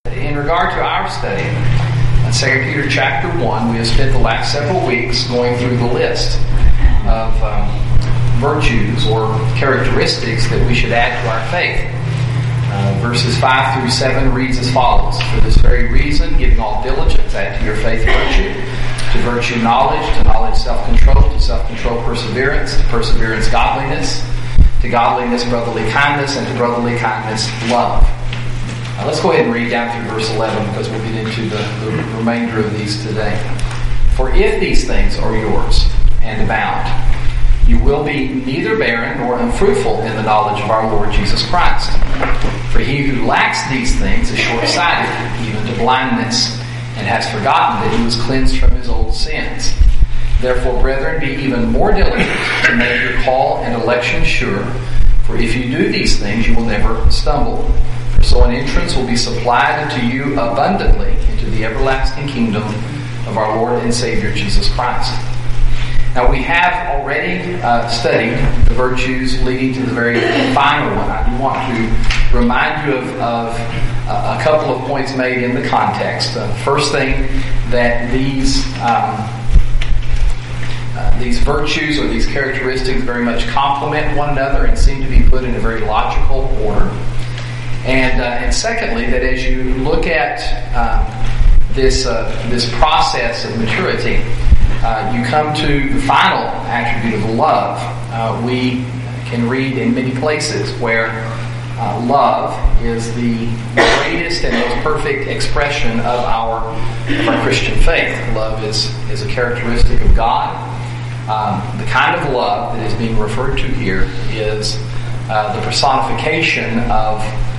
In regard to our study, in 2 Peter chapter 1, we have spent the last several weeks going through the list of virtues or characteristics that we should add to our faith. Verses 5 through 7 reads as follows: For this very reason, giving all diligence, add to your faith virtue, to virtue knowledge, to knowledge self-control, to self-control perseverance, to perseverance godliness, to godliness brotherly kindness, and to brotherly kindness love. Let's go ahead and read down through verse 11 because we'll get into the remainder of these today. For if these things are yours and abound, you will be neither barren nor unfruitful in the knowledge of our Lord Jesus Christ. For he who lacks these things is short-sighted, even to blindness, and has forgotten that he was cleansed from his old sins. Therefore, brethren, be even more diligent to make your call and election sure, for if you do these things, you will never stumble. For so an entrance will be supplied unto you abundantly into the everlasting kingdom of our Lord and Savior Jesus Christ. Now, we have already studied the virtues leading to the very final one. I do want to remind you of a couple of points made in the context. First thing, that these virtues or these characteristics very much complement one another and seem to be put in a very logical order. And secondly, that as you look at this process of maturity, you come to the final attribute of love. We can read in many places where love is the greatest and most perfect expression of our Christian faith. Love is a characteristic of God. The kind of love that is being referred to here is the personification of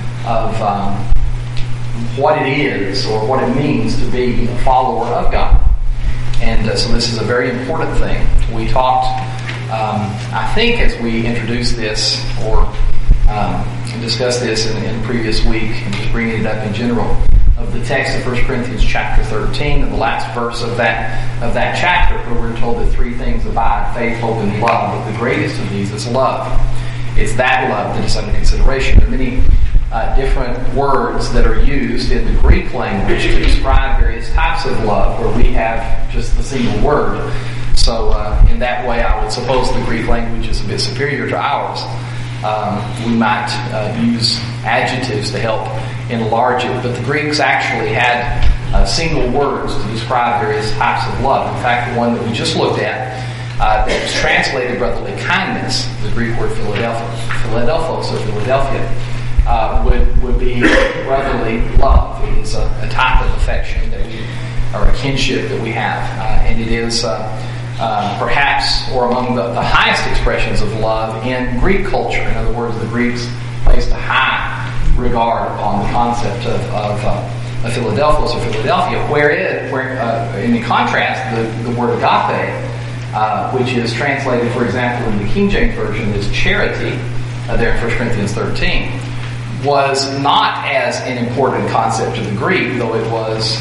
what it is or what it means to be a follower of God. And so this is a very important thing. We talked, I think as we introduced this or discussed this in the previous week, and just bringing it up in general, of the text of 1 Corinthians chapter 13, and the last verse of that chapter, where we're told that three things abide: faith, hope, and love. But the greatest of these is love. It's that love that is under consideration. There are many different words that are used in the Greek language to describe various types of love, where we have just the single word. So in that way, I would suppose the Greek language is a bit superior to ours. We might use adjectives to help enlarge it, but the Greeks actually had single words to describe various types of love. In fact, the one that we just looked at, that was translated brotherly kindness, the Greek word Philadelphos or Philadelphia, would be brotherly love. It is a type of affection or a kinship that we have, and it is perhaps or among the highest expressions of love in Greek culture. In other words, the Greeks placed a high regard upon the concept of Philadelphos or Philadelphia, where in contrast, the word agape, which is translated, for example, in the King James Version as charity, there in 1 Corinthians 13, was not as an important concept to the Greek, though it was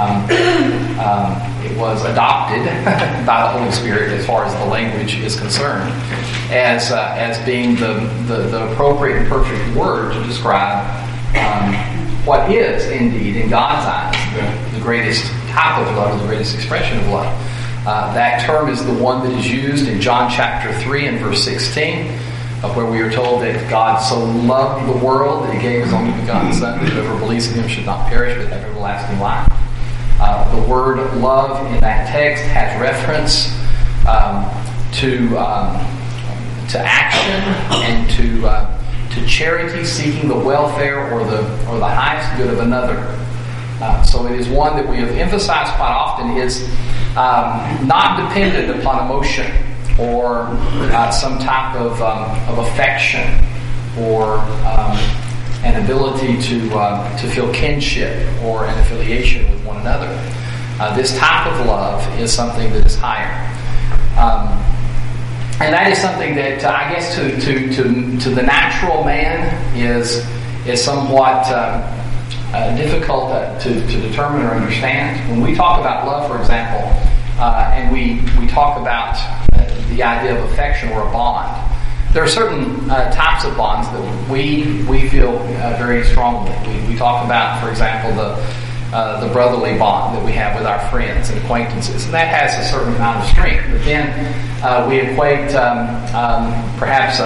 adopted by the Holy Spirit as far as the language is concerned, as being the appropriate and perfect word to describe what is indeed in God's eyes the greatest type of love, the greatest expression of love. That term is the one that is used in John chapter 3 and verse 16, where we are told that God so loved the world that he gave his only begotten Son, that whoever believes in him should not perish but have everlasting life. The word love in that text has reference to action and to charity, seeking the welfare or the highest good of another. So it is one that we have emphasized quite often is not dependent upon emotion or some type of affection or an ability to feel kinship or an affiliation with one another. This type of love is something that is higher, and that is something that I guess to the natural man is somewhat difficult to determine or understand. When we talk about love, for example, and we talk about the idea of affection or a bond, There are certain types of bonds that we feel very strongly. We talk about, for example, the brotherly bond that we have with our friends and acquaintances, and that has a certain amount of strength. But then we equate perhaps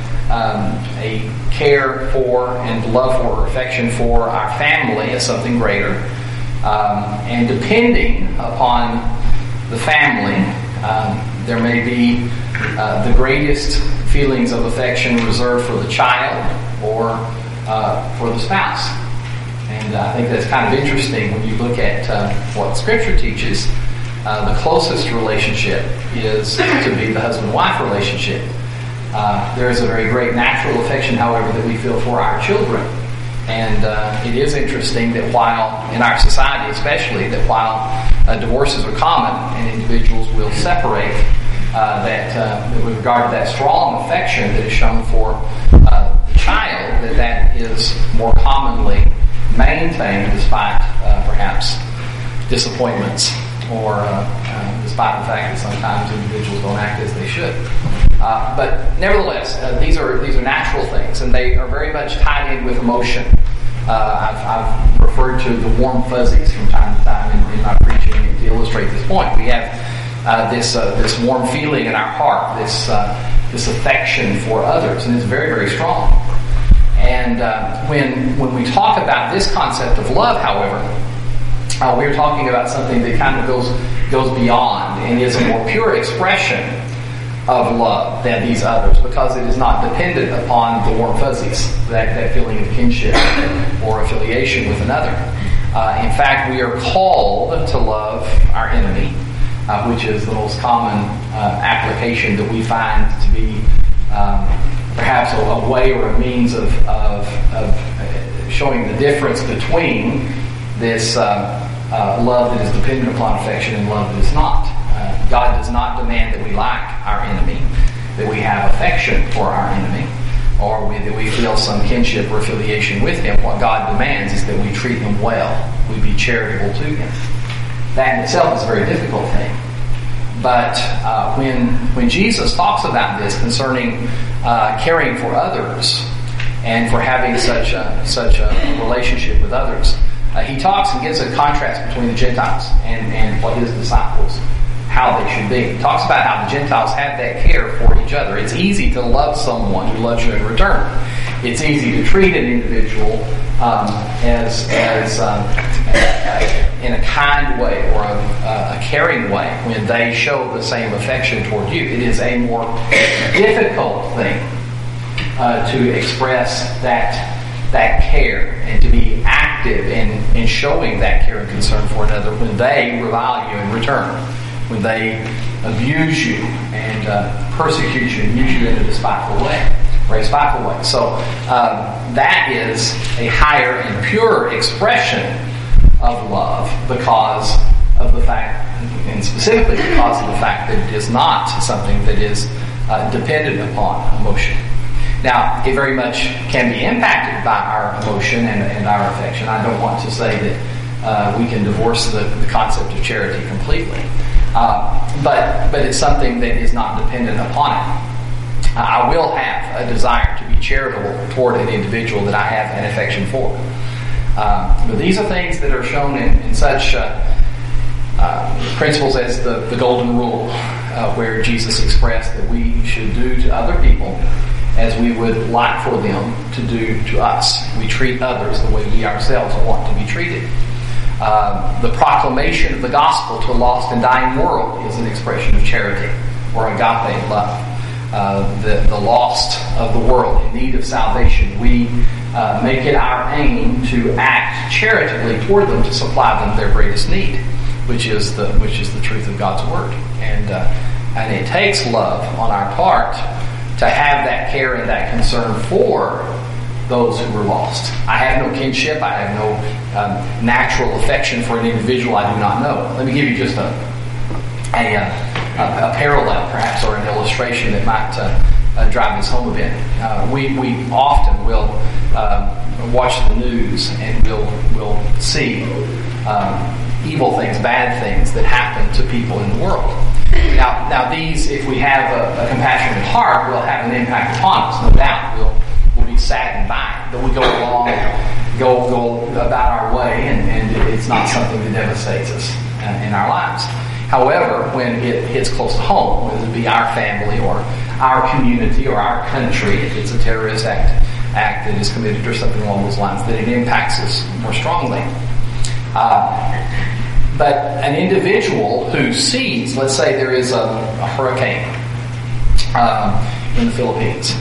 a care for and love for or affection for our family as something greater. And depending upon the family, there may be the greatest feelings of affection reserved for the child or for the spouse. And I think that's kind of interesting when you look at what Scripture teaches. The closest relationship is to be the husband-wife relationship. There is a very great natural affection, however, that we feel for our children. And it is interesting that while, in our society especially, that while divorces are common and individuals will separate, that with regard to that strong affection that is shown for the child, that is more commonly maintained despite perhaps disappointments or despite the fact that sometimes individuals don't act as they should. But nevertheless, these are natural things, and they are very much tied in with emotion. I've referred to the warm fuzzies from time to time in my preaching to illustrate this point. We have this warm feeling in our heart, this affection for others, and it's very, very strong. And when we talk about this concept of love, however, we're talking about something that kind of goes beyond and is a more pure expression of love than these others, because it is not dependent upon the warm fuzzies, that feeling of kinship or affiliation with another. In fact, we are called to love our enemy, which is the most common application that we find to be perhaps a way or a means of showing the difference between this love that is dependent upon affection and love that is not. God does not demand that we like our enemy, that we have affection for our enemy, or that we feel some kinship or affiliation with him. What God demands is that we treat him well, we be charitable to him. That in itself is a very difficult thing. But when Jesus talks about this concerning caring for others and for having such a relationship with others, he talks and gives a contrast between the Gentiles and what his disciples, how they should be. He talks about how the Gentiles have that care for each other. It's easy to love someone who loves you in return. It's easy to treat an individual as in a kind way or a caring way when they show the same affection toward you. It is a more difficult thing to express that care and to be active in showing that care and concern for another when they revile you in return, when they abuse you and persecute you and use you in a spiteful way. So that is a higher and purer expression of love because of the fact, and specifically because of the fact that it is not something that is dependent upon emotion. Now, it very much can be impacted by our emotion and our affection. I don't want to say that we can divorce the concept of charity completely. But it's something that is not dependent upon it. I will have a desire to be charitable toward an individual that I have an affection for. But these are things that are shown in such principles as the Golden Rule, where Jesus expressed that we should do to other people as we would like for them to do to us. We treat others the way we ourselves want to be treated. The proclamation of the gospel to a lost and dying world is an expression of charity or agape love. The lost of the world in need of salvation, we make it our aim to act charitably toward them to supply them their greatest need, which is the truth of God's word. And it takes love on our part to have that care and that concern for those who were lost. I have no kinship. I have no natural affection for an individual I do not know. Let me give you just a parallel, perhaps, or an illustration that might drive this home a bit. We often will watch the news and we'll see evil things, bad things that happen to people in the world. Now these, if we have a compassionate heart, will have an impact upon us, no doubt. We'll be saddened by it, but we go along, go about our way, and it's not something that devastates us in our lives. However, when it hits close to home, whether it be our family or our community or our country, if it's a terrorist act that is committed or something along those lines, then it impacts us more strongly. But an individual who sees, let's say there is a hurricane in the Philippines,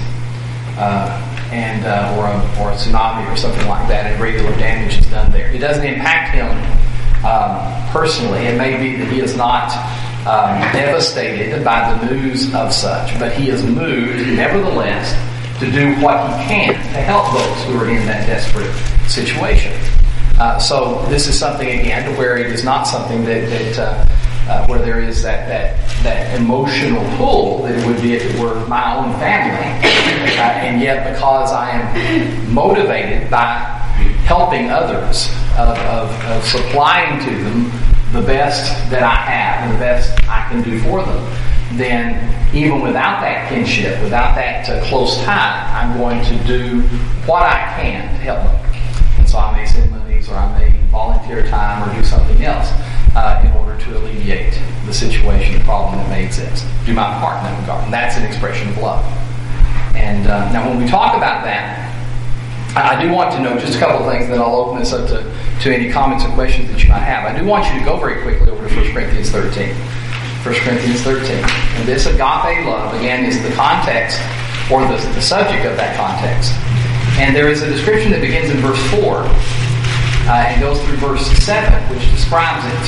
or a tsunami or something like that, and great deal of damage is done there. It doesn't impact him personally. It may be that he is not devastated by the news of such, but he is moved, nevertheless, to do what he can to help those who are in that desperate situation. So this is something, again, where it is not something that where there is that emotional pull that it would be if it were my own family, and yet because I am motivated by helping others, of supplying to them the best that I have and the best I can do for them, then even without that kinship, without that close tie, I'm going to do what I can to help them. And so I may send monies, or I may volunteer time, or do something else in order to alleviate the situation, the problem that may exist. Do my part in that regard. And that's an expression of love. And now when we talk about that, I do want to know just a couple of things, then I'll open this up to any comments or questions that you might have. I do want you to go very quickly over to 1 Corinthians 13. 1 Corinthians 13. And this agape love, again, is the context, or the subject of that context. And there is a description that begins in verse 4 and goes through verse 7, which describes it.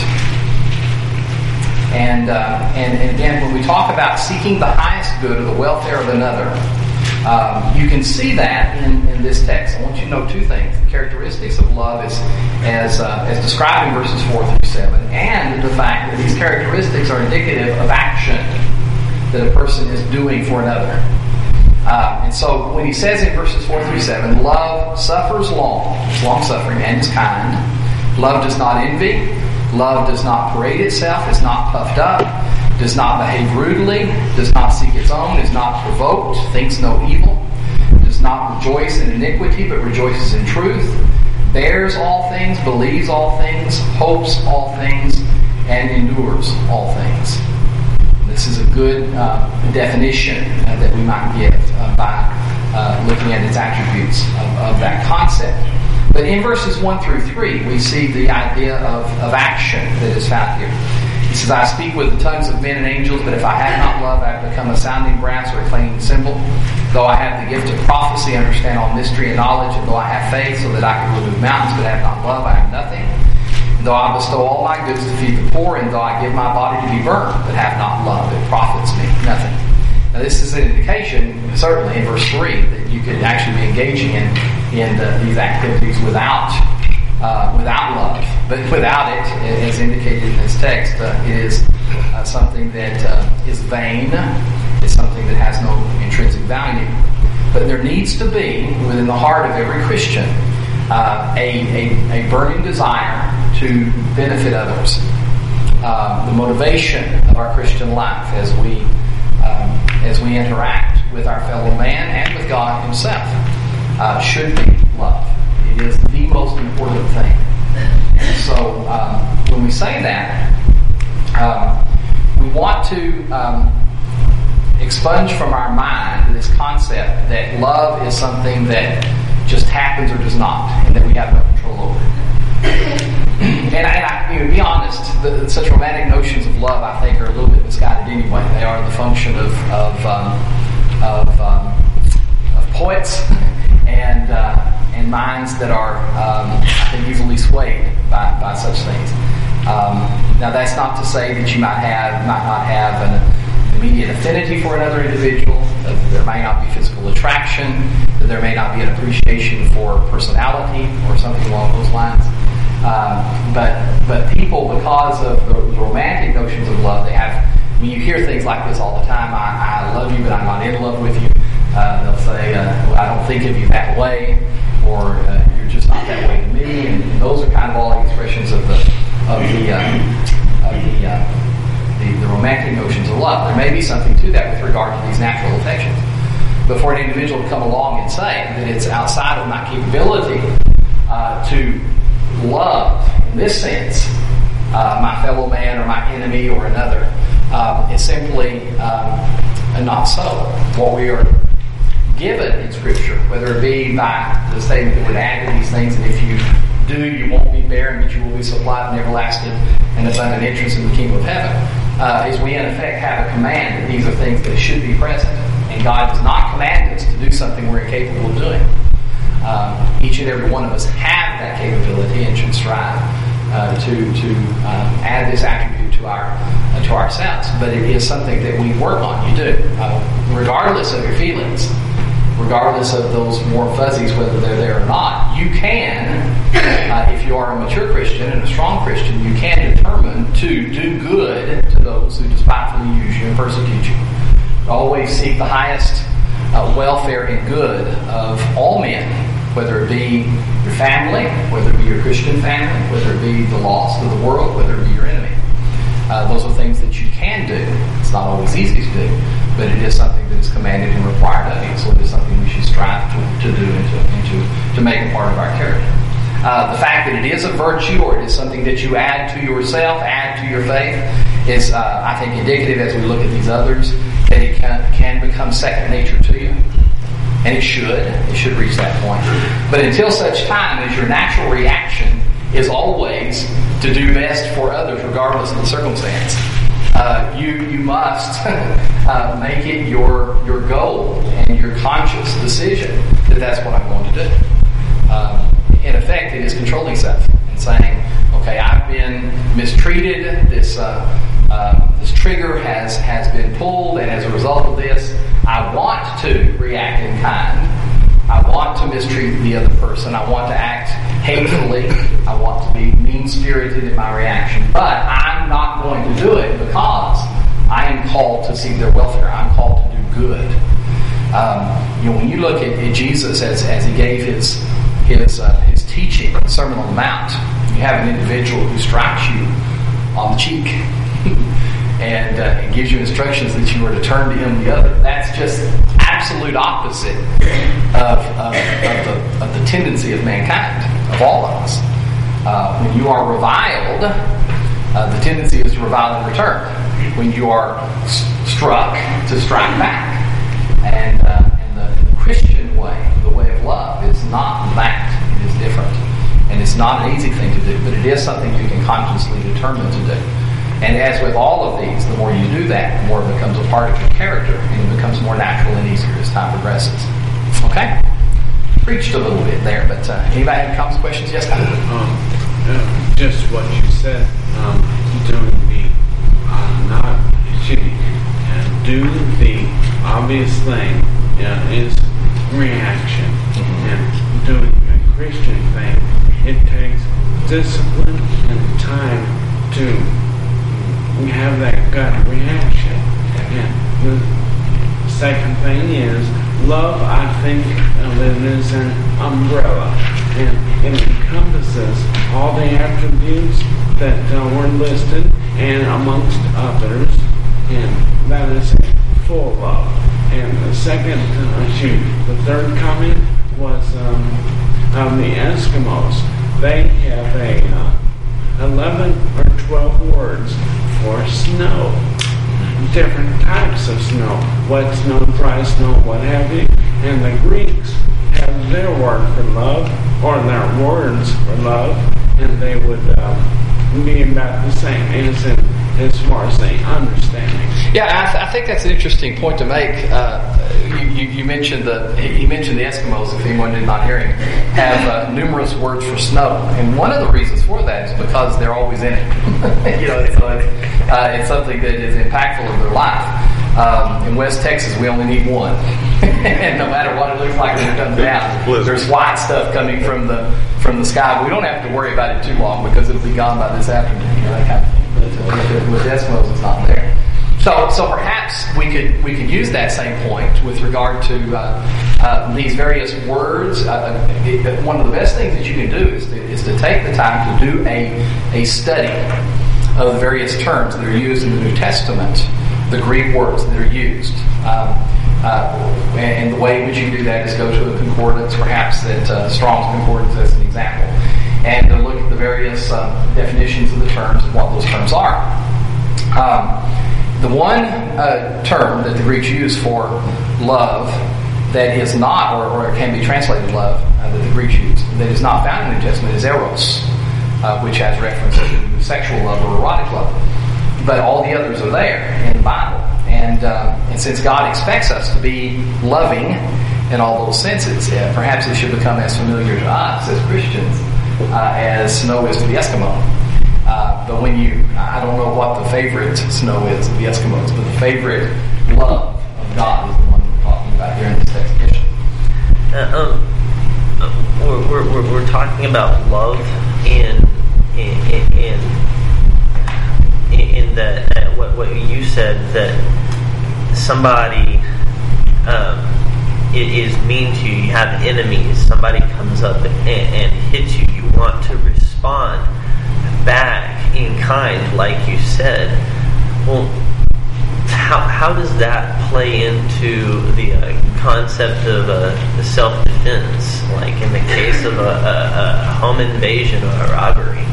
And again, when we talk about seeking the highest good or the welfare of another, you can see that in this text. I want you to know two things. The characteristics of love as described in verses 4 through 7, and the fact that these characteristics are indicative of action that a person is doing for another. And so when he says in verses 4 through 7, love suffers long, it's long-suffering, and is kind. Love does not envy. Love does not parade itself, is not puffed up, does not behave rudely, does not seek its own, is not provoked, thinks no evil, does not rejoice in iniquity, but rejoices in truth, bears all things, believes all things, hopes all things, and endures all things. This is a good definition that we might get by looking at its attributes of that concept. But in verses 1 through 3, we see the idea of action that is found here. He says, I speak with the tongues of men and angels, but if I have not love, I have become a sounding brass or a clanging cymbal. Though I have the gift of prophecy, understand all mystery and knowledge, and though I have faith so that I can remove mountains, but have not love, I have nothing. And though I bestow all my goods to feed the poor, and though I give my body to be burned, but have not love, it profits me nothing. Now this is an indication, certainly in verse 3, that you could actually be engaging in these activities without love. But without it, as indicated in this text, is something that is vain, is something that has no intrinsic value. But there needs to be, within the heart of every Christian, a burning desire to benefit others. The motivation of our Christian life as we interact with our fellow man and with God Himself should be love. It is the most important thing. And so when we say that, we want to expunge from our mind this concept that love is something that just happens or does not, and that we have no control over it. And I to be honest, such romantic notions of love, I think, are a little bit misguided anyway. They are the function of poets and minds that are, I think, easily swayed by such things. Now, that's not to say that you might not have an immediate affinity for another individual, that there may not be physical attraction, that there may not be an appreciation for personality or something along those lines. But people, because of the romantic notions of love, they have. I mean, you hear things like this all the time. I love you, but I'm not in love with you. They'll say, well, I don't think of you that way, or you're just not that way to me. And those are kind of all expressions of the romantic notions of love. may be something to that with regard to these natural affections. But for an individual to come along and say that it's outside of my capability to love, in this sense, my fellow man or my enemy or another, is simply not so. What we are given in Scripture, whether it be by the statement that would add to these things, and if you do, you won't be barren, but you will be supplied with an everlasting and abundant entrance in the kingdom of heaven, is we in effect have a command that these are things that should be present. And God does not command us to do something we're incapable of doing. Each and every one of us have that capability and should strive to add this attribute to ourselves. But it is something that we work on. You do, regardless of your feelings, regardless of those more fuzzies, whether they're there or not. You can, if you are a mature Christian and a strong Christian, you can determine to do good to those who despitefully use you and persecute you. Always seek the highest welfare and good of all men, whether it be your family, whether it be your Christian family, whether it be the lost of the world, whether it be your enemy. Those are things that you can do. It's not always easy to do, but it is something that is commanded and required of you. So it is something we should strive to do and to make a part of our character. The fact that it is a virtue or it is something that you add to yourself, add to your faith, is, I think, indicative as we look at these others, that it can become second nature to you. And it should reach that point. But until such time as your natural reaction is always to do best for others regardless of the circumstance, you must make it your goal and your conscious decision that that's what I'm going to do. In effect, it is controlling self and saying, okay, I've been mistreated, this trigger has been pulled, and as a result of this, I want to react in kind. I want to mistreat the other person. I want to act hatefully. I want to be mean-spirited in my reaction. But I'm not going to do it because I am called to seek their welfare. I'm called to do good. When you look at Jesus as he gave his teaching, the Sermon on the Mount, you have an individual who strikes you on the cheek and gives you instructions that you are to turn to him the other. That's just absolute opposite of the tendency of mankind, of all of us. When you are reviled, the tendency is to revile in return. When you are struck, to strike back. And the Christian way, the way of love, is not that. It is different. And it's not an easy thing to do, but it is something you can consciously determine to do. And as with all of these, the more you do that, the more it becomes a part of your character, and it becomes more natural and easier as time progresses. Okay? Preached a little bit there, but anybody have comments, questions? Yes, Kyle? Just what you said, doing the do the obvious thing is reaction. And doing a Christian thing, it takes discipline and time to have that gut reaction. And the second thing is love, I think of it as an umbrella, and it encompasses all the attributes that were listed, and amongst others, and that is full love. And the the third comment was the Eskimos. They have 11 or 12 words for snow. Different types of snow. Wet snow, dry snow, what have you. And the Greeks have their word for love, or their words for love, and they would be about the same as far as the understanding. Yeah, I think that's an interesting point to make. You mentioned he mentioned the Eskimos, if anyone did not hear him, have numerous words for snow, and one of the reasons for that is because they're always in it. It's something that is impactful in their life. In West Texas, we only need one, and no matter what it looks like when it comes down, there's white stuff coming from the sky. But we don't have to worry about it too long because it'll be gone by this afternoon. That kind of thing. But with Eskimos, it's not there. So perhaps we could use that same point with regard to these various words. One of the best things that you can do is to take the time to do a study of the various terms that are used in the New Testament the Greek words that are used. And the way in which you do that is go to a concordance, perhaps that Strong's Concordance as an example, and look at the various definitions of the terms and what those terms are. The one term that the Greeks use for love that is not, or can be translated love, that the Greeks use, that is not found in the New Testament is eros, which has reference to sexual love or erotic love. But all the others are there in the Bible. And since God expects us to be loving in all those senses, perhaps it should become as familiar to us as Christians as snow is to the Eskimo. But I don't know what the favorite snow is of the Eskimos, but the favorite love of God is the one we're talking about here in this text. We're talking about love in that what you said, that somebody is mean to you. You have enemies. Somebody comes up and hits you. You want to respond back in kind, like you said. Well, how does that play into the concept of self-defense, like in the case of a home invasion or a robbery?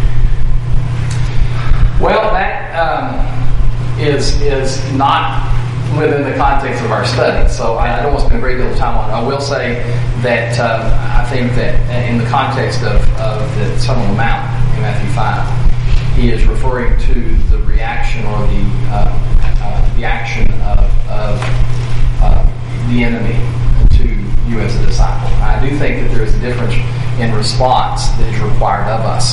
Well, that is not within the context of our study, so I don't want to spend a great deal of time on it. I will say that I think that in the context of the Sermon on the Mount in Matthew 5, he is referring to the reaction or the action of the enemy to you as a disciple. I do think that there is a difference in response that is required of us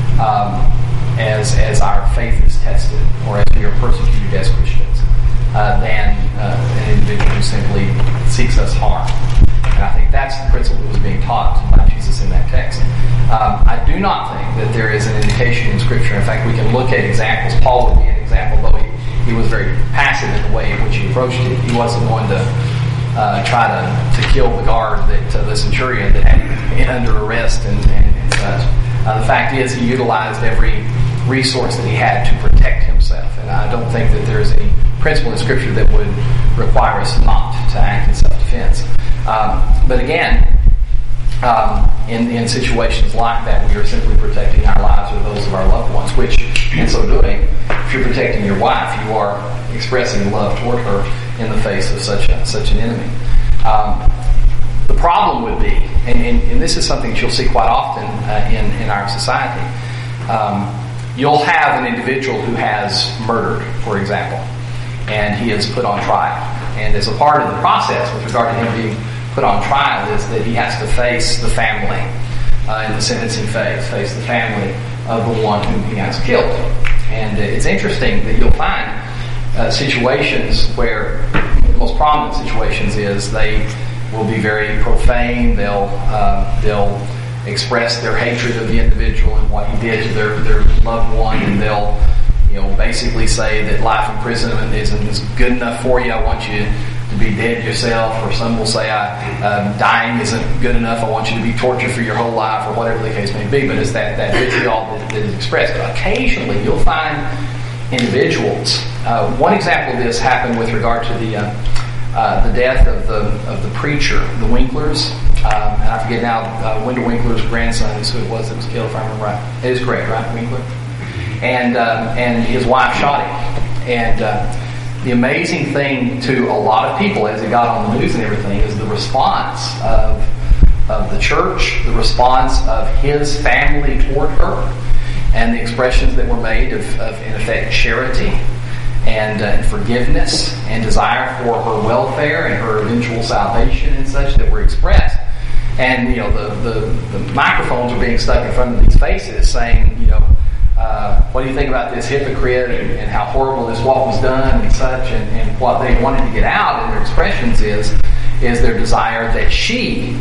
as our faith is tested, or as we are persecuted as Christians, than an individual who simply seeks us harm. And I think that's the principle that was being taught by Jesus in that text. I do not think that there is an indication in Scripture. In fact, we can look at examples. Paul would be an example, though he was very passive in the way in which he approached it. He wasn't going to try to kill the guard, the centurion that had him under arrest and such. The fact is, he utilized every resource that he had to protect himself, and I don't think that there is any principle in Scripture that would require us not to act in self-defense. But again, in situations like that, we are simply protecting our lives or those of our loved ones, which, in so doing, if you're protecting your wife, you are expressing love toward her in the face of such an enemy. The problem would be, and this is something that you'll see quite often in our society, you'll have an individual who has murdered, for example, and he is put on trial. And as a part of the process with regard to him being put on trial is that he has to face the family in the sentencing phase, face the family of the one whom he has killed. And it's interesting that you'll find situations where, the most prominent situations is they will be very profane. They'll express their hatred of the individual and what he did to their loved one, and they'll basically say that life imprisonment isn't good enough for you. I want you to be dead yourself. Or some will say dying isn't good enough. I want you to be tortured for your whole life, or whatever the case may be. But it's that vitriol that is expressed. But occasionally you'll find individuals. One example of this happened with regard to the death of the preacher, the Winklers. And I forget now, Wendell Winkler's grandson is who it was that was killed, if I remember right. It is Greg, right? Winkler? And his wife shot him. And the amazing thing to a lot of people as it got on the news and everything is the response of the church, the response of his family toward her, and the expressions that were made of in effect, charity and forgiveness and desire for her welfare and her eventual salvation and such that were expressed. And the microphones are being stuck in front of these faces saying, what do you think about this hypocrite and how horrible this what was done and such, and what they wanted to get out in their expressions is their desire that she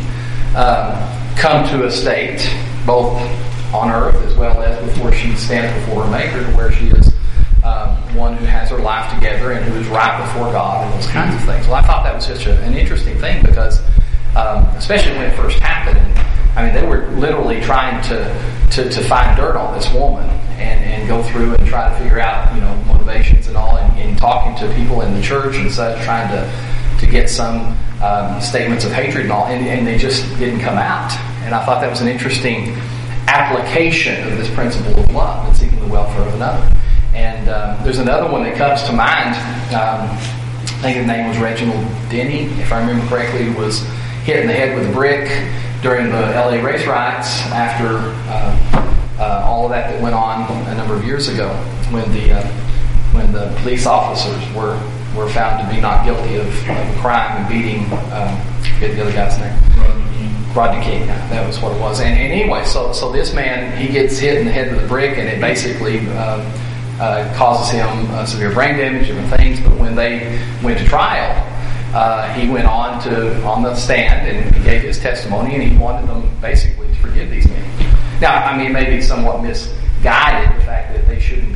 come to a state, both on earth as well as before she stands before her Maker, where she is one who has her life together and who is right before God and those kinds of things. Well, I thought that was such an interesting thing because, especially when it first happened, I mean, they were literally trying to find dirt on this woman and go through and try to figure out, motivations and all, and talking to people in the church and such, trying to get some statements of hatred and all, and they just didn't come out. And I thought that was an interesting application of this principle of love and seeking the welfare of another. And there's another one that comes to mind. I think his name was Reginald Denny, if I remember correctly, who was hit in the head with a brick during the LA race riots after all of that went on a number of years ago, when the police officers were found to be not guilty of a crime and beating, forget the other guy's name, Rodney King. That was what it was. And anyway, so this man, he gets hit in the head with a brick, and it basically causes him severe brain damage, different things. But when they went to trial, he went on the stand and he gave his testimony, and he wanted them basically to forgive these men. Now, I mean, maybe somewhat misguided, the fact that they shouldn't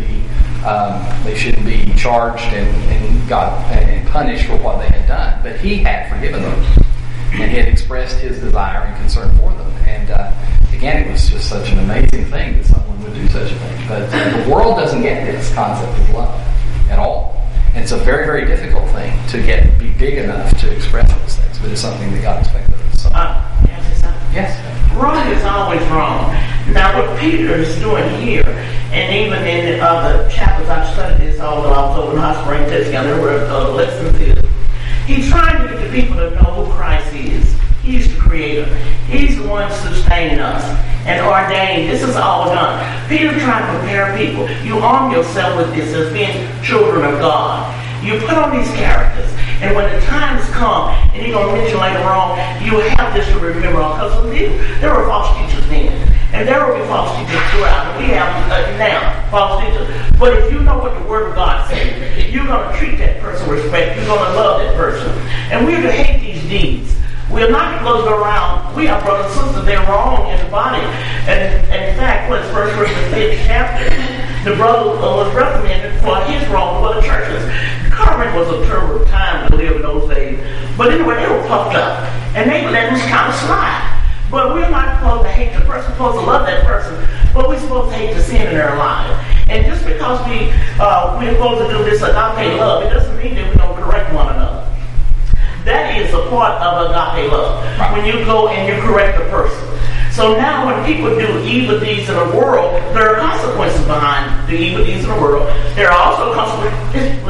be charged and punished for what they had done, but he had forgiven them, and he had expressed his desire and concern for them. And again, it was just such an amazing thing that someone would do such a thing. But the world doesn't get this concept of love at all. And it's a very, very difficult thing to be big enough to express those things, but it's something that God expects of us. So. Yes. Wrong is always wrong. Now, what Peter is doing here, and even in the other chapters I've studied this, although I was over in Hot Spring Testing, there were lessons is, he's trying to get the people to know who Christ is. He's the creator. He's the one sustaining us and ordained. This is all done. Peter's trying to prepare people. You arm yourself with this as being children of God. You put on these characters, and when the times come, and he's going to mention later on, you have this to remember, because there were false teachers then, and there will be false teachers throughout, and we have now false teachers. But if you know what the Word of God says, you're going to treat that person with respect. You're going to love that person, and we're to hate these deeds. We're not going to go around. We are brothers and sisters. They're wrong in the body, and in fact, when it's 1 Corinthians 5th chapter, the brother was reprimanded for his wrong for the churches. Corinth was a terrible time to live in those days. But anyway, they were puffed up. And they let us kind of slide. But we're not supposed to hate the person. We're supposed to love that person. But we're supposed to hate the sin in their lives. And just because we're supposed to do this agape love, it doesn't mean that we don't correct one another. That is a part of agape love. Right. When you go and you correct a person. So now when people do evil deeds in the world, there are consequences behind the evil deeds in the world. There are also consequences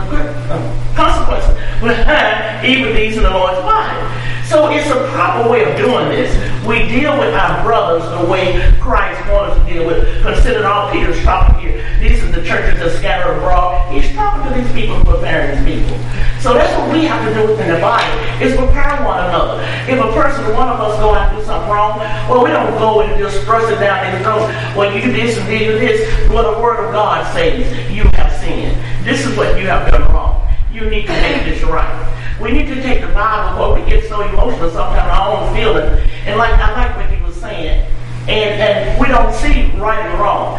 behind evil deeds in the Lord's body. So it's a proper way of doing this. We deal with our brothers the way Christ wanted us to deal with. Consider all Peter's talking here. These are the churches that scatter abroad. He's talking to these people, preparing these people. So that's what we have to do within the body, is prepare one another. If one of us go out and do something wrong, well, we don't go and just thrust it down their throat. Well, you do this and you do this. Well, the Word of God says you have sinned. This is what you have done wrong. You need to make this right. We need to take the Bible, but we get so emotional sometimes, our own feelings. And I like what he was saying. And we don't see right and wrong.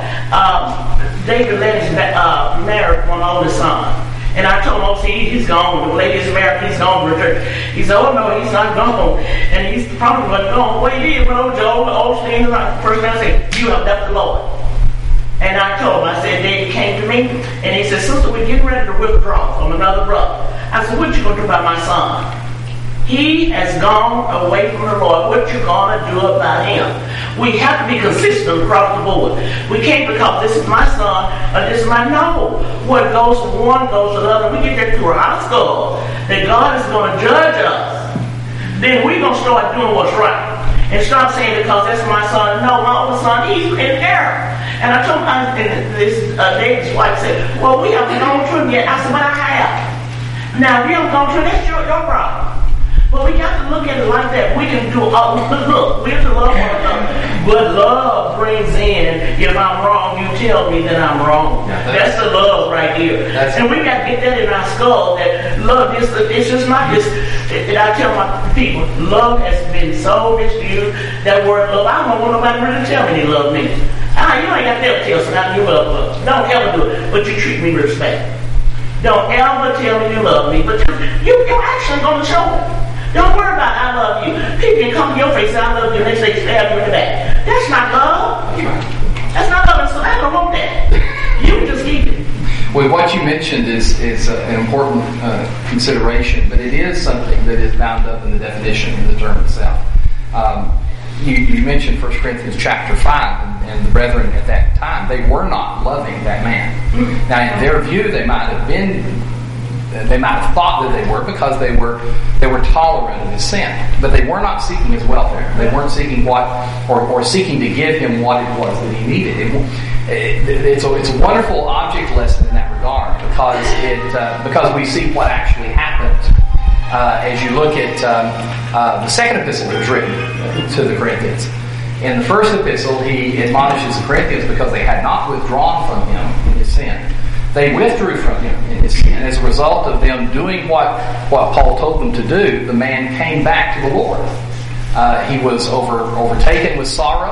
David Lennox married one oldest son. And I told him, he's gone. The lady is married, he's gone to church. He said, oh no, he's not gone. And he's probably wasn't gone. Well, he did. But Joe, the old thing, the first man said, you have left the Lord. And I told him, I said, David came to me, and he said, sister, we're getting ready to withdraw from another brother. I said, what you going to do about my son? He has gone away from the Lord. What you going to do about him? We have to be consistent across the board. We can't because this is my son or this is my no. What goes from one goes to the other. We get that through our skull that God is going to judge us. Then we're going to start doing what's right. And start saying, because that's my son. No, my older son, he's in error. And I told him, David's wife said, well, we haven't gone through yet. I said, but I have. Now, if you haven't gone through, that's your problem. But we got to look at it like that. We can do look, we have to love one another. But love brings in, if I'm wrong, you tell me that I'm wrong. Yeah, that's the love right here. And we got to get that in our skull, that love, it's just not this. I tell my people, love has been so misused. That word love, I don't want nobody really tell me they love me. You ain't got to ever tell somebody you love love. Don't ever do it. But you treat me with respect. Don't ever tell me you love me. But your action is going to show it. Don't worry about I love you. People can come to your face and I love you, and next day stab you in the back. That's not love. That's not love. So I don't want that. You just keep it. Well, what you mentioned is an important consideration, but it is something that is bound up in the definition of the term itself. You mentioned 1 Corinthians chapter 5, and the brethren at that time, they were not loving that man. Now, in their view, they might have thought that they were, because they were tolerant of his sin, but they were not seeking his welfare. They weren't seeking or seeking to give him what it was that he needed. It's a wonderful object lesson in that regard, because we see what actually happened. As you look at the second epistle that was written to the Corinthians. In the first epistle, he admonishes the Corinthians because they had not withdrawn from him in his sin. They withdrew from him in his sin. As a result of them doing what Paul told them to do, the man came back to the Lord. He was overtaken with sorrow,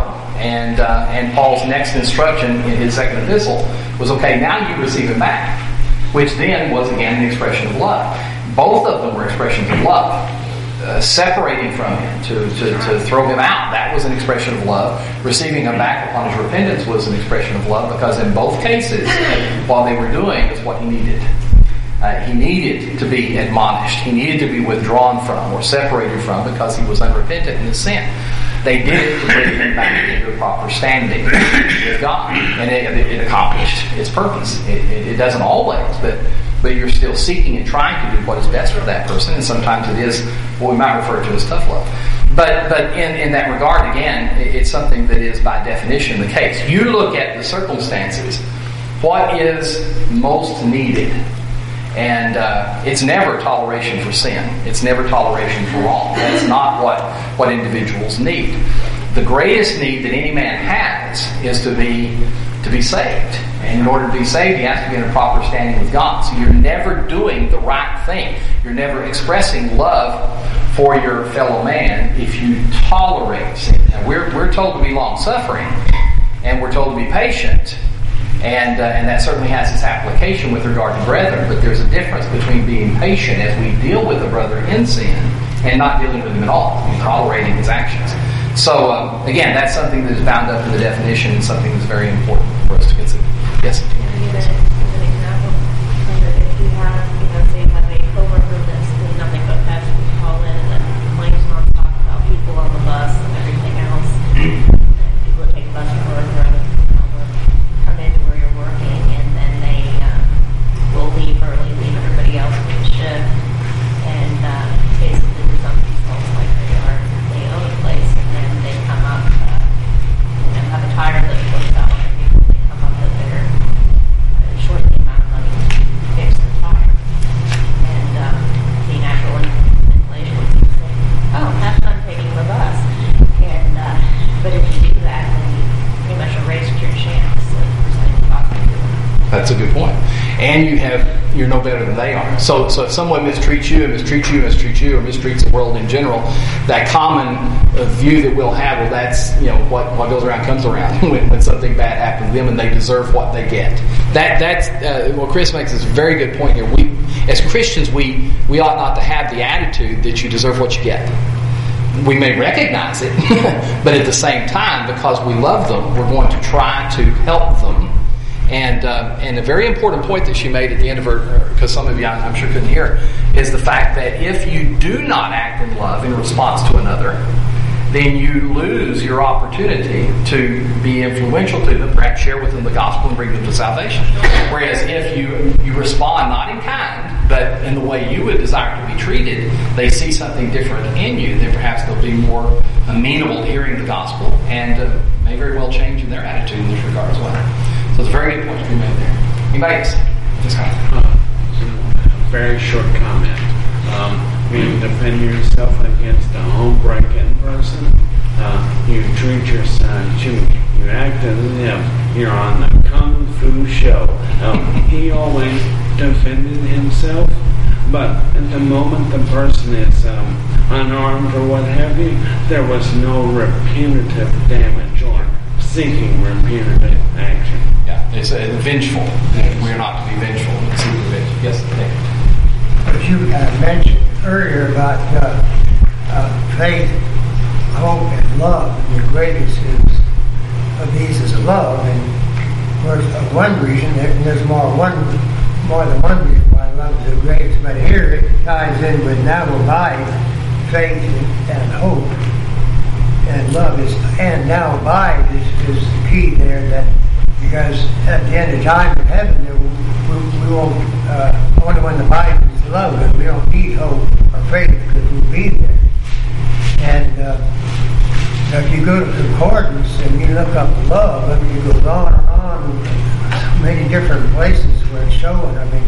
and Paul's next instruction in his second epistle was, okay, now you receive him back, which then was again an expression of love. Both of them were expressions of love. Separating from him, to throw him out, that was an expression of love. Receiving him back upon his repentance was an expression of love, because in both cases, what they were doing is what he needed. He needed to be admonished. He needed to be withdrawn from or separated from, because he was unrepentant in his sin. They did it to bring him back into a proper standing with God, and it accomplished its purpose. It doesn't always, but you're still seeking and trying to do what is best for that person, and sometimes it is what we might refer to as tough love. But in that regard, again, it's something that is by definition the case. You look at the circumstances, what is most needed, and it's never toleration for sin. It's never toleration for wrong. That's not what individuals need. The greatest need that any man has is to be saved. And in order to be saved, he has to be in a proper standing with God. So you're never doing the right thing. You're never expressing love for your fellow man if you tolerate sin. Now, we're told to be long-suffering, and we're told to be patient, and that certainly has its application with regard to brethren, but there's a difference between being patient as we deal with a brother in sin and not dealing with him at all, tolerating his actions. So, again, that's something that is bound up in the definition and something that's very important for us to consider. Yes? Can I give an example? If you have, say you have a coworker that's doing nothing but passion to call in and complains nonstop about people on the bus and everything else, people that take the bus to work or come into where you're working, and then they will leave early, leave everybody else in the shift, and basically do something smells like they own a place, and then they come up, have a tire that goes out. They come up with their short the amount of money to fix the tire, and the natural inclination would be to say, "Oh, have fun taking the bus." And but if you do that, then you pretty much erase your chance of presenting possibly doing it. That's a good point. And you're no better than they are. So if someone mistreats you, or mistreats the world in general, that common view that we'll have, well, that's what goes around comes around when something bad happens to them, and they deserve what they get. That's Chris makes this very good point here. We, as Christians, we ought not to have the attitude that you deserve what you get. We may recognize it, but at the same time, because we love them, we're going to try to help them. And a very important point that she made at the end of her, because some of you I'm sure couldn't hear, is the fact that if you do not act in love in response to another, then you lose your opportunity to be influential to them, perhaps share with them the gospel and bring them to salvation. Whereas if you respond not in kind, but in the way you would desire to be treated, they see something different in you, then perhaps they'll be more amenable to hearing the gospel, and may very well change in their attitude in this regard as well. So it's a very good point to be made there. Anybody else? Just Very short comment. You defend yourself against a home-breaking person. You treat your son. You act as if you're on the Kung Fu show. He always defended himself, but at the moment the person is unarmed or what have you, there was no repetitive damage or seeking repetitive action. Yeah, it's vengeful. We're not to be vengeful. It's revenge. Yes, Nick. As you mentioned earlier about faith, hope, and love. And the greatest of these is love. And for one reason, there's more than one reason why love is the greatest. But here it ties in with now abide, faith and hope. And love is, and now abide is the key there, that because at the end of time in heaven, we won't, only when the abide is love, and we don't need hope or faith because we'll be there. And if you go to concordance and you look up love, I mean, it goes on and on, many different places where it's showing. I mean,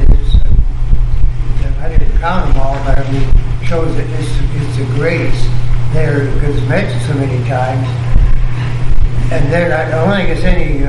I didn't count them all, but I mean, it shows that it's the greatest there because it's mentioned so many times. And there, I don't think it's any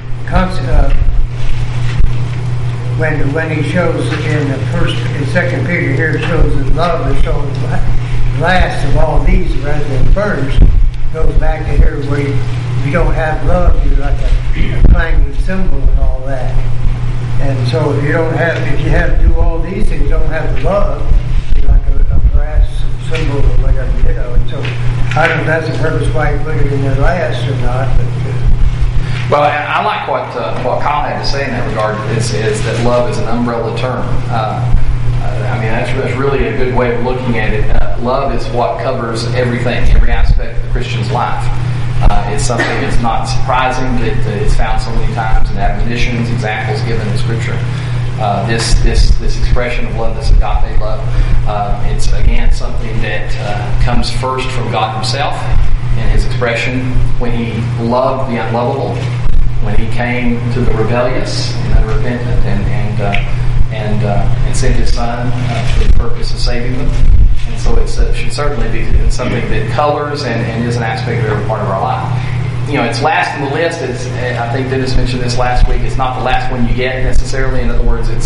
when he shows in the first and second Peter here, it shows that love is shown last of all these rather than first. Goes back to here where if you don't have love, you're like a clanging cymbal and all that. And so if you have to do all these things, don't have the love, you're like a brass cymbal or whatever, you know. And so I don't know if that's the purpose why he put it in there last or not, but. Well, I like what Kyle had to say in that regard. Is that love is an umbrella term. I mean, that's really a good way of looking at it. Love is what covers everything, every aspect of the Christian's life. It's something that's not surprising that it's found so many times in admonitions, examples given in Scripture. This expression of love, this agape love, it's again something that comes first from God Himself in His expression when He loved the unlovable, when He came to the rebellious and unrepentant, and sent His Son for the purpose of saving them. And so it should certainly be something that colors and is an aspect of every part of our life. You know, it's last in the list. I think Dennis mentioned this last week. It's not the last one you get necessarily. In other words, it's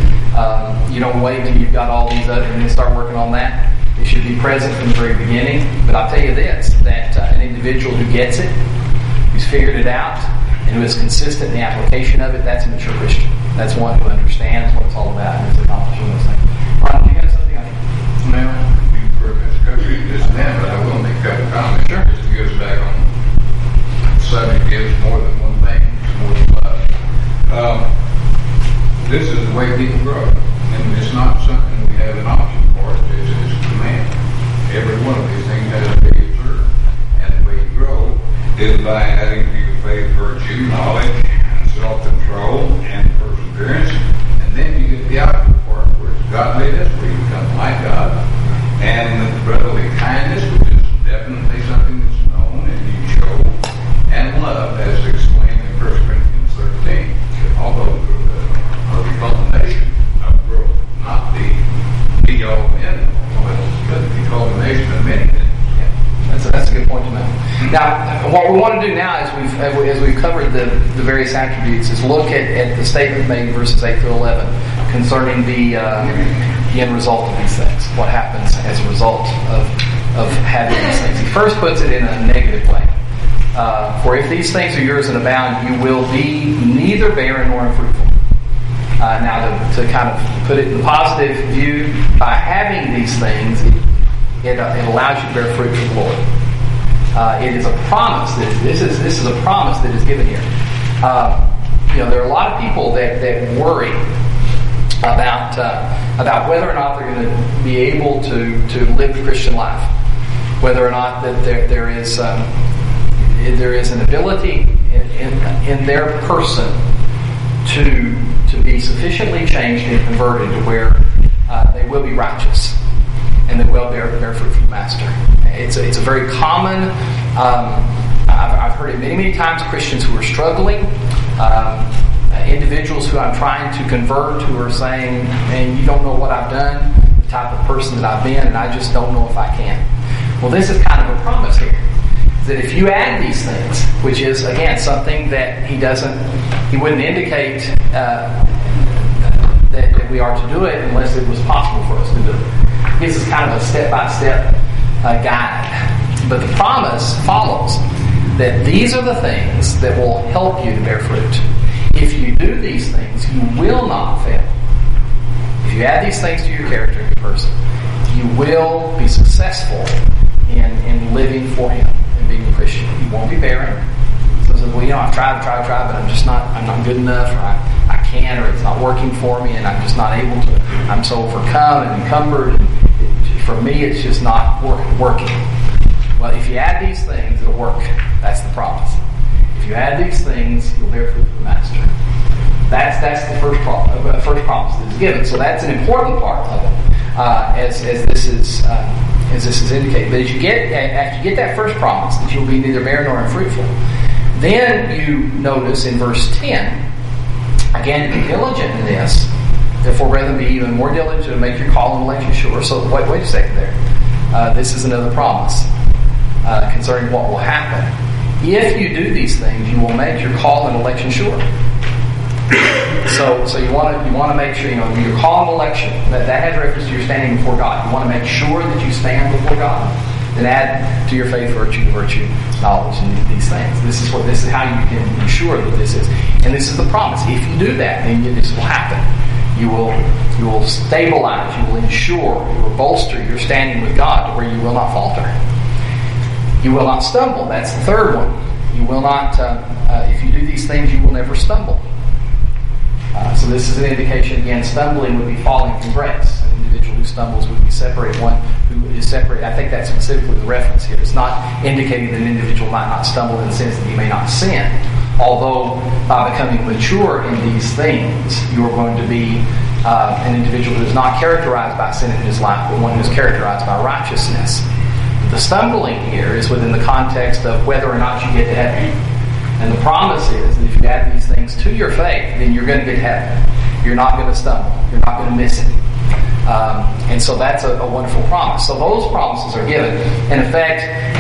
you don't wait till you've got all these other and then start working on that. It should be present from the very beginning. But I'll tell you this, that an individual who gets it, who's figured it out, and who is consistent in the application of it, that's a mature Christian. That's one who understands what it's all about and is accomplishing those things. Ron, do you have something on it? Well, you pretty much covered this and that, but I will make a couple comments. Sure. Just to get us back on the subject. Gives more than one thing. It's more than love. This is the way people grow. And it's not something we have an option for. It's a command. Every one of these things has to be observed. And the way you grow is by adding to your faith, virtue, knowledge, self-control, and perseverance. And then you get the outward part where it's godliness, where you become like God. And brotherly kindness, which is definitely something that's known and you show. And love, as explained in 1 Corinthians 13. Although the culmination of growth, not the be-all end, but the culmination of many things. That's a good point to make. Now, what we want to do now, as we've covered the various attributes, is look at the statement made in verses 8 through 11 concerning the end result of these things. What happens as a result of having these things? He first puts it in a negative way. For if these things are yours and abound, you will be neither barren nor unfruitful. Now, to kind of put it in the positive view, by having these things, it allows you to bear fruit for the Lord. It is a promise. This is a promise that is given here. There are a lot of people that worry about whether or not they're going to be able to live the Christian life, whether or not that there is an ability in their person to be sufficiently changed and converted to where they will be righteous and they will bear fruit for the Master. It's a very common. I've heard it many times. Christians who are struggling, individuals who I'm trying to convert, who are saying, "Man, you don't know what I've done, the type of person that I've been, and I just don't know if I can." Well, this is kind of a promise here. That if you add these things, which is again something that he wouldn't indicate that we are to do it unless it was possible for us to do it. Gives us kind of a step-by-step guide. But the promise follows that these are the things that will help you to bear fruit. If you do these things, you will not fail. If you add these things to your character and your person, you will be successful in living for Him and being a Christian. You won't be barren. So well, I've tried, but I'm not good enough, or I can't, or it's not working for me, and I'm just not able to. I'm so overcome and encumbered, and for me, it's just not working. Well, if you add these things, it'll work. That's the promise. If you add these things, you'll bear fruit for the Master. That's the first promise that is given. So that's an important part of it, as this is indicated. But after you get that first promise that you'll be neither barren nor unfruitful, then you notice in verse 10, again, be diligent in this. Therefore, brethren, be even more diligent to make your call and election sure. So wait a second there. This is another promise concerning what will happen. If you do these things, you will make your call and election sure. So you want to make sure your call and election that has reference to your standing before God. You want to make sure that you stand before God. Then add to your faith virtue, knowledge, and these things. This is how you can ensure that this is. And this is the promise. If you do that, then this will happen. You will stabilize. You will ensure. You will bolster your standing with God to where you will not falter. You will not stumble. That's the third one. You will not. If you do these things, you will never stumble. So this is an indication, again, stumbling would be falling from grace. An individual who stumbles would be separated. One who is separated, I think that's specifically the reference here. It's not indicating that an individual might not stumble in the sense that he may not sin. Although by becoming mature in these things, you are going to be an individual who is not characterized by sin in his life, but one who is characterized by righteousness. The stumbling here is within the context of whether or not you get to heaven. And the promise is that if you add these things to your faith, then you're going to get heaven. You're not going to stumble. You're not going to miss it. And so that's a wonderful promise. So those promises are given in effect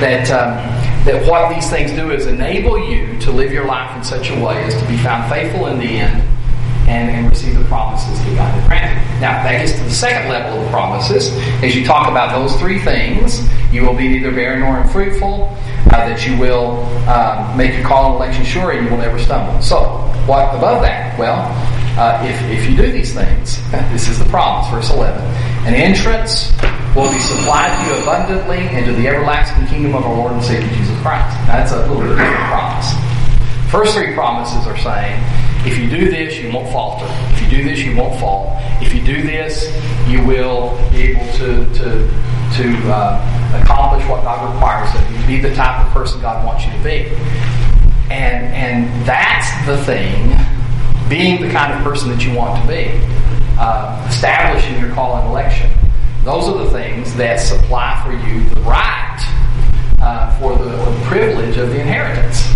that what these things do is enable you to live your life in such a way as to be found faithful in the end and receive the promises that God has granted. Now, that gets to the second level of the promises. As you talk about those three things, you will be neither barren nor unfruitful, that you will make your call and election sure, and you will never stumble. So, what above that? Well, if you do these things, this is the promise, verse 11. An entrance will be supplied to you abundantly into the everlasting kingdom of our Lord and Savior Jesus Christ. Now, that's a little bit different promise. First three promises are saying, if you do this, you won't falter. If you do this, you won't fall. If you do this, you will be able to accomplish what God requires of you, to be the type of person God wants you to be. And that's the thing, being the kind of person that you want to be, establishing your call and election. Those are the things that supply for you the right for the privilege of the inheritance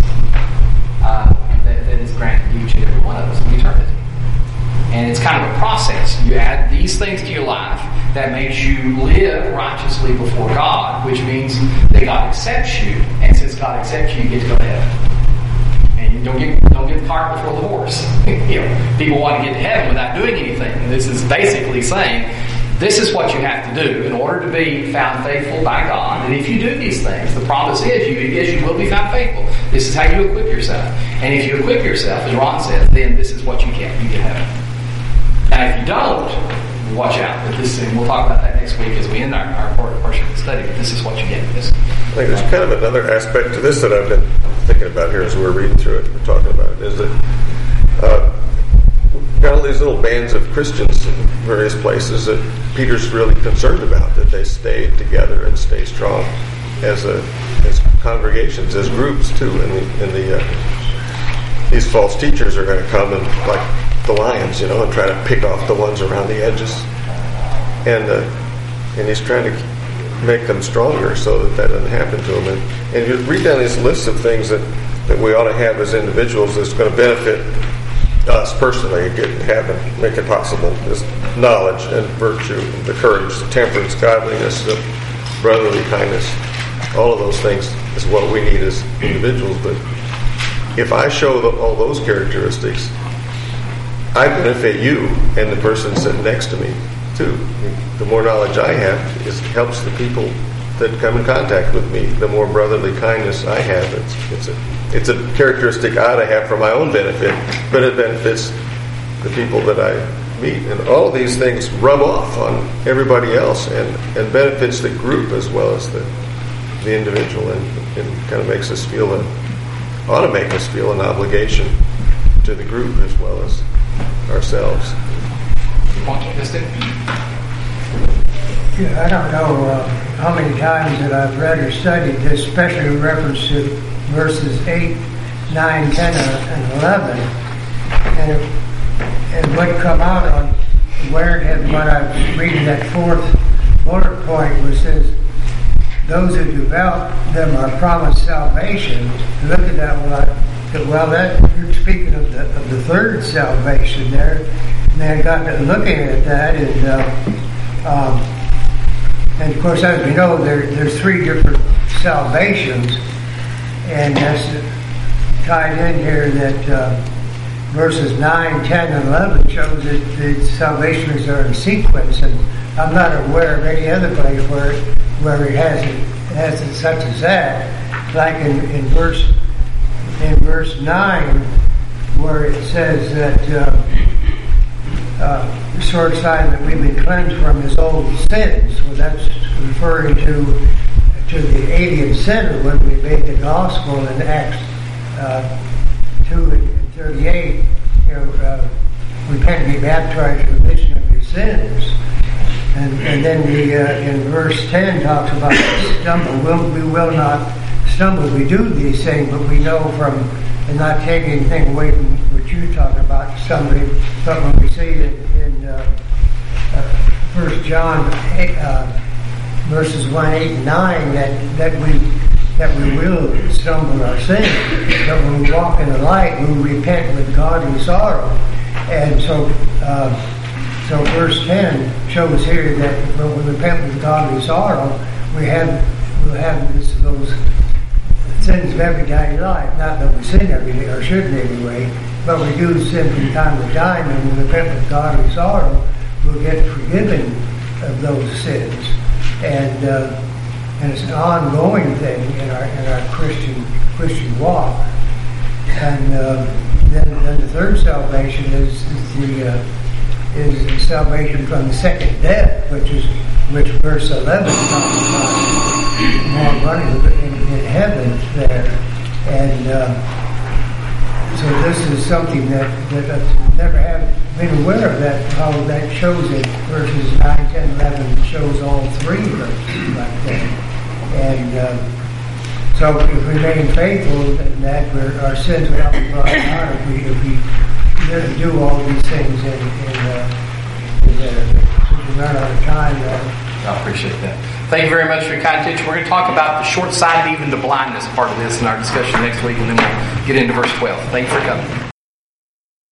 that is granted to each and every one of us in eternity. And it's kind of a process. You add these things to your life that makes you live righteously before God, which means that God accepts you, and since God accepts you, you get to go to heaven. And you don't get the cart before the horse. People want to get to heaven without doing anything. And this is basically saying, this is what you have to do in order to be found faithful by God. And if you do these things, the promise is you will be found faithful. This is how you equip yourself. And if you equip yourself, as Ron says, then this is what you get. You get heaven. Now, if you don't, watch out. But we'll talk about that next week as we end our portion of the study. But this is what you get. I think there's kind of another aspect to this that I've been thinking about here as we're reading through it. We're talking about it. Is that got all these little bands of Christians in various places that Peter's really concerned about, that they stay together and stay strong as congregations, as groups too. These false teachers are going to come and like the lions, and try to pick off the ones around the edges, and he's trying to make them stronger so that doesn't happen to them. And you read down these lists of things that we ought to have as individuals that's going to benefit us personally, get in heaven, make it possible. Is knowledge and virtue, the courage, the temperance, godliness, the brotherly kindness. All of those things is what we need as individuals. But if I show all those characteristics, I benefit you and the person sitting next to me too. The more knowledge I have, it helps the people that come in contact with me. The more brotherly kindness I have, it's a characteristic I ought to have for my own benefit, but it benefits the people that I meet. And all of these things rub off on everybody else and benefits the group as well as the the individual, and kind of makes us feel ought to make us feel an obligation to the group as well as ourselves. Yeah, I don't know how many times that I've read or studied this, especially in reference to verses 8, 9, 10, and 11. And what come out on where it had, what I was reading, that fourth bullet point, which says, those who develop them are promised salvation. Look at that, well, that you're speaking of the third salvation there. And I got to looking at that, and of course, as we know, there's three different salvations, and that's tied in here that verses 9, 10, and 11 shows that the salvations are in sequence, and I'm not aware of any other place where it has it such as that. Like in verse 9, where it says that the sword sign that we've been cleansed from his old sins. Well, that's referring to the alien sinner when we made the gospel in Acts 2 and 38. Repent and be baptized for the remission of your sins. And then in verse 10 talks about stumble. We will not stumble. We do these things, but we know from, and not taking anything away from what you're talking about, stumbling. But when we see it in 1 John 8, verses 1, 8, and 9, that we will stumble in our sin. But when we walk in the light, we repent with godly sorrow. And so verse 10 shows here that when we repent with godly sorrow, we'll have those sins of everyday life. Not that we sin every day, or shouldn't anyway, but we do sin from time to time, and when we repent with godly sorrow, we'll get forgiven of those sins. And it's an ongoing thing in our Christian walk. And then the third salvation is the salvation from the second death, which verse 11 talks about more running in heaven there. And so this is something that I never have been aware of, that how that shows it. Verses 9, 10, 11 shows all three verses like that. And so if we remain faithful in that, our sins will not be brought out if we do all these things in we run out of time. I appreciate that. Thank you very much for your kind attention. We're going to talk about the short-sighted, even the blindness part of this in our discussion next week, and then we'll get into verse 12. Thank you for coming.